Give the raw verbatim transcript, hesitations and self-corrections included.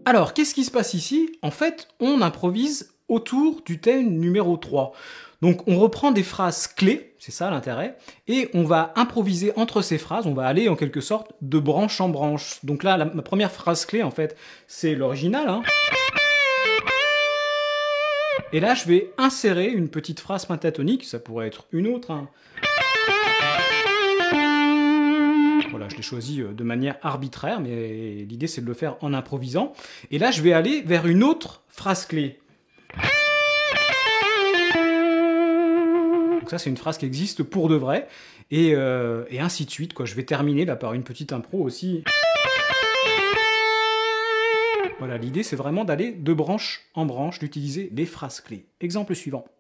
Alors, qu'est-ce qui se passe ici? En fait, on improvise autour du thème numéro trois. Donc, on reprend des phrases clés, c'est ça l'intérêt, et on va improviser entre ces phrases, on va aller en quelque sorte de branche en branche. Donc là, la, ma première phrase clé, en fait, c'est l'original, hein. Et là, je vais insérer une petite phrase pentatonique, ça pourrait être une autre, hein. Voilà, je l'ai choisi de manière arbitraire, mais l'idée c'est de le faire en improvisant. Et là, je vais aller vers une autre phrase clé. Donc ça, c'est une phrase qui existe pour de vrai, et, euh, et ainsi de suite, quoi. Je vais terminer là par une petite impro aussi. Voilà, l'idée c'est vraiment d'aller de branche en branche, d'utiliser les phrases clés. Exemple suivant.